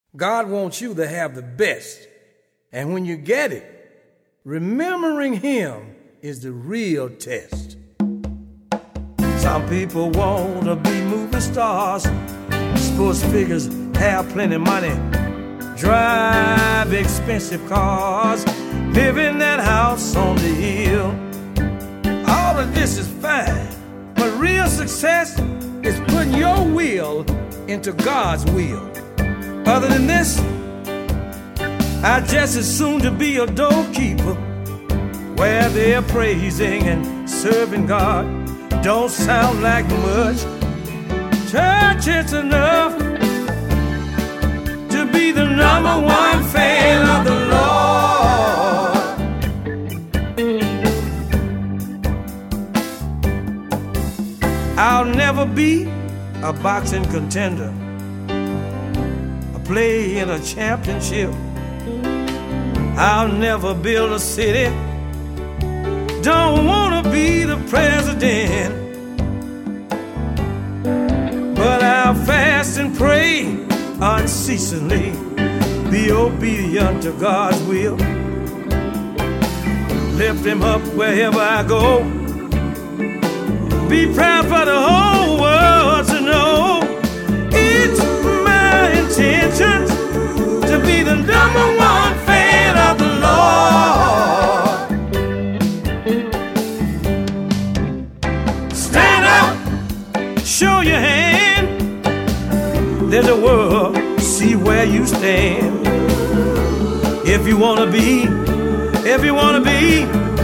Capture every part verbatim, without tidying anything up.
God wants you to have the best. And when you get it, remembering Him is the real test. Some people want to be movie stars, sports figures, have plenty money, drive expensive cars, live in that house on the hill. All of this is fine, but real success is putting your will into God's will. Other than this, I'd just as soon to be a doorkeeper where they're praising and serving God. Don't sound like much. Church, it's enough to be the number one fan of the Lord. I'll never be a boxing contender, a play in a championship. I'll never build a city, don't want to be the president. But I'll fast and pray unceasingly, be obedient to God's will, lift Him up wherever I go, be proud for the whole world to know it's my intention to be the number one fan of the Lord. Stand up, show your hand, let the world see where you stand. If you want to be, if you want to be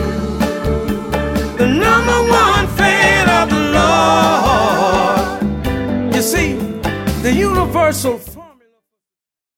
the number one fan of the Lord. You see, the universal